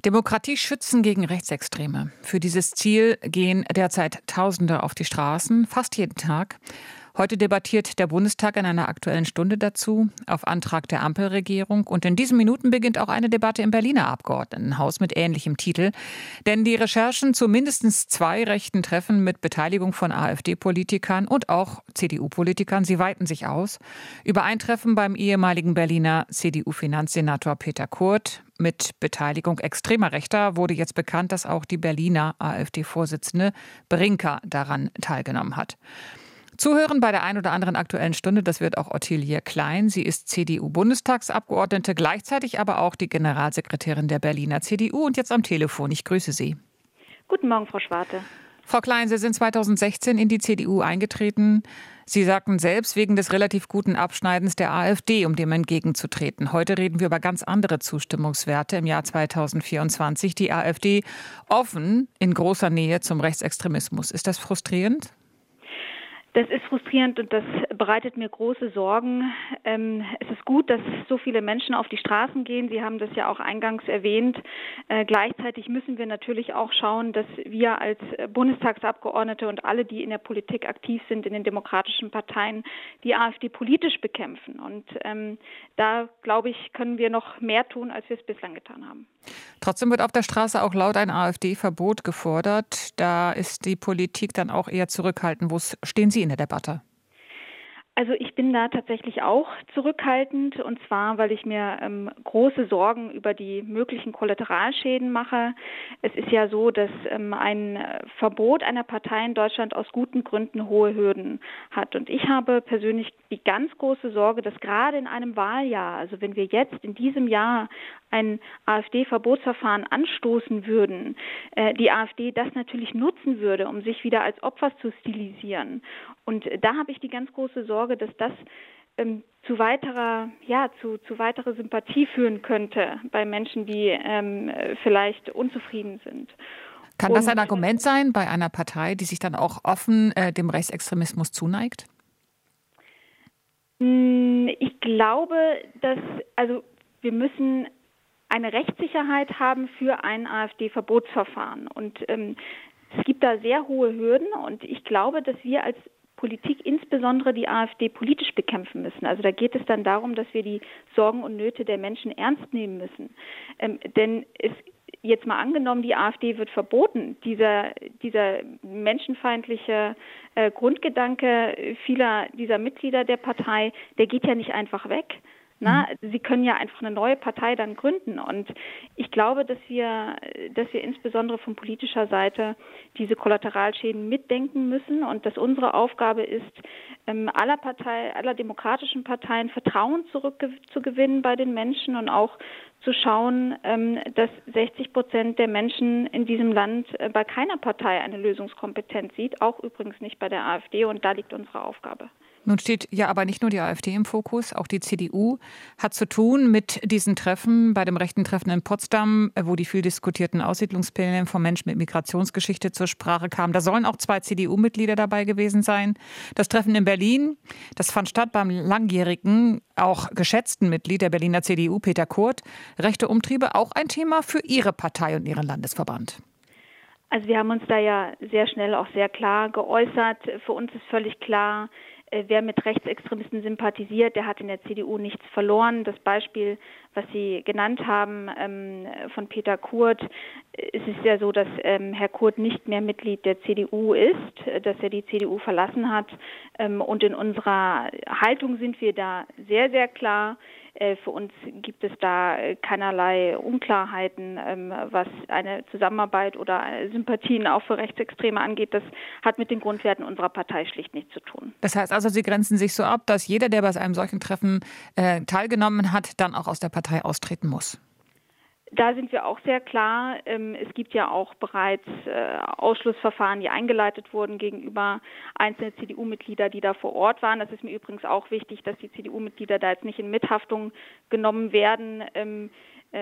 Demokratie schützen gegen Rechtsextreme. Für dieses Ziel gehen derzeit Tausende auf die Straßen, fast jeden Tag. Heute debattiert der Bundestag in einer Aktuellen Stunde dazu, auf Antrag der Ampelregierung. Und in diesen Minuten beginnt auch eine Debatte im Berliner Abgeordnetenhaus mit ähnlichem Titel. Denn die Recherchen zu mindestens 2 rechten Treffen mit Beteiligung von AfD-Politikern und auch CDU-Politikern, sie weiten sich aus. Über ein Treffen beim ehemaligen Berliner CDU-Finanzsenator Peter Kurt mit Beteiligung extremer Rechter wurde jetzt bekannt, dass auch die Berliner AfD-Vorsitzende Brinker daran teilgenommen hat. Zuhören bei der ein oder anderen Aktuellen Stunde, das wird auch Ottilie Klein. Sie ist CDU-Bundestagsabgeordnete, gleichzeitig aber auch die Generalsekretärin der Berliner CDU und jetzt am Telefon. Ich grüße Sie. Guten Morgen, Frau Schwarte. Frau Klein, Sie sind 2016 in die CDU eingetreten. Sie sagten selbst, wegen des relativ guten Abschneidens der AfD, um dem entgegenzutreten. Heute reden wir über ganz andere Zustimmungswerte im Jahr 2024. Die AfD offen in großer Nähe zum Rechtsextremismus. Ist das frustrierend? Das ist frustrierend und das bereitet mir große Sorgen. Es ist gut, dass so viele Menschen auf die Straßen gehen. Sie haben das ja auch eingangs erwähnt. Gleichzeitig müssen wir natürlich auch schauen, dass wir als Bundestagsabgeordnete und alle, die in der Politik aktiv sind, in den demokratischen Parteien, die AfD politisch bekämpfen. Und da, glaube ich, können wir noch mehr tun, als wir es bislang getan haben. Trotzdem wird auf der Straße auch laut ein AfD-Verbot gefordert. Da ist die Politik dann auch eher zurückhaltend. Wo stehen Sie in der Debatte? Also ich bin da tatsächlich auch zurückhaltend, und zwar, weil ich mir große Sorgen über die möglichen Kollateralschäden mache. Es ist ja so, dass ein Verbot einer Partei in Deutschland aus guten Gründen hohe Hürden hat. Und ich habe persönlich die ganz große Sorge, dass gerade in einem Wahljahr, also wenn wir jetzt in diesem Jahr ein AfD-Verbotsverfahren anstoßen würden, die AfD das natürlich nutzen würde, um sich wieder als Opfer zu stilisieren. Und da habe ich die ganz große Sorge, dass das zu weiterer Sympathie führen könnte bei Menschen, die vielleicht unzufrieden sind. Kann das ein Argument sein bei einer Partei, die sich dann auch offen dem Rechtsextremismus zuneigt? Ich glaube, dass wir müssen eine Rechtssicherheit haben für ein AfD-Verbotsverfahren. Und es gibt da sehr hohe Hürden und ich glaube, dass wir als Politik insbesondere die AfD politisch bekämpfen müssen. Also da geht es dann darum, dass wir die Sorgen und Nöte der Menschen ernst nehmen müssen. Denn jetzt mal angenommen, die AfD wird verboten. Dieser menschenfeindliche Grundgedanke vieler dieser Mitglieder der Partei, der geht ja nicht einfach weg. Sie können ja einfach eine neue Partei dann gründen. Und ich glaube, dass wir insbesondere von politischer Seite diese Kollateralschäden mitdenken müssen und dass unsere Aufgabe ist, aller demokratischen Parteien Vertrauen zurückzugewinnen bei den Menschen und auch zu schauen, dass 60% der Menschen in diesem Land bei keiner Partei eine Lösungskompetenz sieht, auch übrigens nicht bei der AfD, und da liegt unsere Aufgabe. Nun steht ja aber nicht nur die AfD im Fokus, auch die CDU hat zu tun mit diesen Treffen, bei dem rechten Treffen in Potsdam, wo die viel diskutierten Aussiedlungspläne von Menschen mit Migrationsgeschichte zur Sprache kamen. Da sollen auch 2 CDU-Mitglieder dabei gewesen sein. Das Treffen in Berlin, das fand statt beim langjährigen, auch geschätzten Mitglied der Berliner CDU, Peter Kurt. Rechte Umtriebe auch ein Thema für Ihre Partei und Ihren Landesverband? Also wir haben uns da ja sehr schnell auch sehr klar geäußert. Für uns ist völlig klar, wer mit Rechtsextremisten sympathisiert, der hat in der CDU nichts verloren. Das Beispiel, was Sie genannt haben von Peter Kurt, es ist ja so, dass Herr Kurt nicht mehr Mitglied der CDU ist, dass er die CDU verlassen hat. Und in unserer Haltung sind wir da sehr, sehr klar. Für uns gibt es da keinerlei Unklarheiten, was eine Zusammenarbeit oder Sympathien auch für Rechtsextreme angeht. Das hat mit den Grundwerten unserer Partei schlicht nichts zu tun. Das heißt also, Sie grenzen sich so ab, dass jeder, der bei einem solchen Treffen teilgenommen hat, dann auch aus der Partei austreten muss? Da sind wir auch sehr klar. Es gibt ja auch bereits Ausschlussverfahren, die eingeleitet wurden gegenüber einzelnen CDU-Mitglieder, die da vor Ort waren. Das ist mir übrigens auch wichtig, dass die CDU-Mitglieder da jetzt nicht in Mithaftung genommen werden.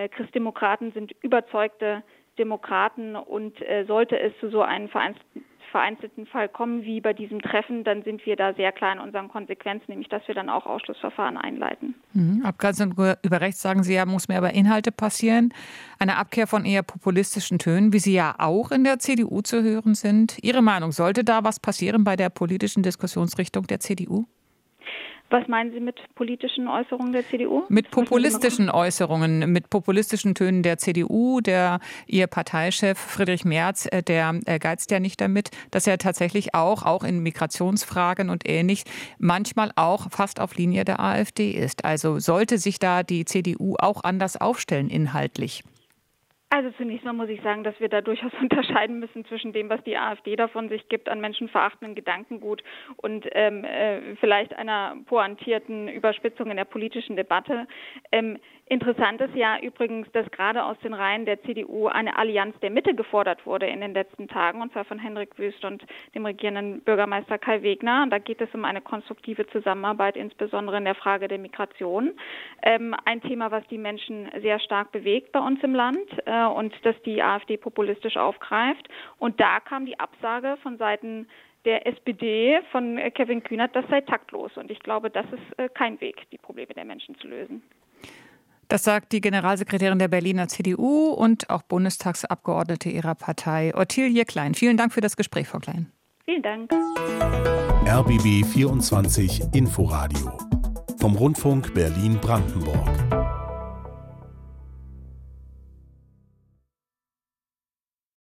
Christdemokraten sind überzeugte Demokraten und sollte es zu so einem vereinzelten Fall kommen, wie bei diesem Treffen, dann sind wir da sehr klar in unseren Konsequenzen, nämlich dass wir dann auch Ausschlussverfahren einleiten. Abgrenzung über Rechts, sagen Sie ja, muss mehr über Inhalte passieren. Eine Abkehr von eher populistischen Tönen, wie sie ja auch in der CDU zu hören sind. Ihre Meinung, sollte da was passieren bei der politischen Diskussionsrichtung der CDU? Was meinen Sie mit politischen Äußerungen der CDU? Mit populistischen Äußerungen, mit populistischen Tönen der CDU. Ihr Parteichef Friedrich Merz, der geizt ja nicht damit, dass er tatsächlich auch in Migrationsfragen und ähnlich manchmal auch fast auf Linie der AfD ist. Also sollte sich da die CDU auch anders aufstellen inhaltlich? Also zunächst mal muss ich sagen, dass wir da durchaus unterscheiden müssen zwischen dem, was die AfD davon sich gibt an menschenverachtendem Gedankengut und vielleicht einer pointierten Überspitzung in der politischen Debatte. Interessant ist ja übrigens, dass gerade aus den Reihen der CDU eine Allianz der Mitte gefordert wurde in den letzten Tagen, und zwar von Henrik Wüst und dem regierenden Bürgermeister Kai Wegner. Da geht es um eine konstruktive Zusammenarbeit, insbesondere in der Frage der Migration. Ein Thema, was die Menschen sehr stark bewegt bei uns im Land und das die AfD populistisch aufgreift. Und da kam die Absage von Seiten der SPD von Kevin Kühnert, das sei taktlos. Und ich glaube, das ist kein Weg, die Probleme der Menschen zu lösen. Das sagt die Generalsekretärin der Berliner CDU und auch Bundestagsabgeordnete ihrer Partei, Ottilie Klein. Vielen Dank für das Gespräch, Frau Klein. Vielen Dank. RBB 24 Inforadio vom Rundfunk Berlin-Brandenburg.